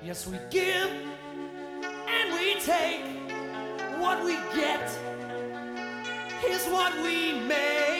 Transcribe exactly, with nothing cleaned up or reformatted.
Yes, we give and we take. What we get is what we make.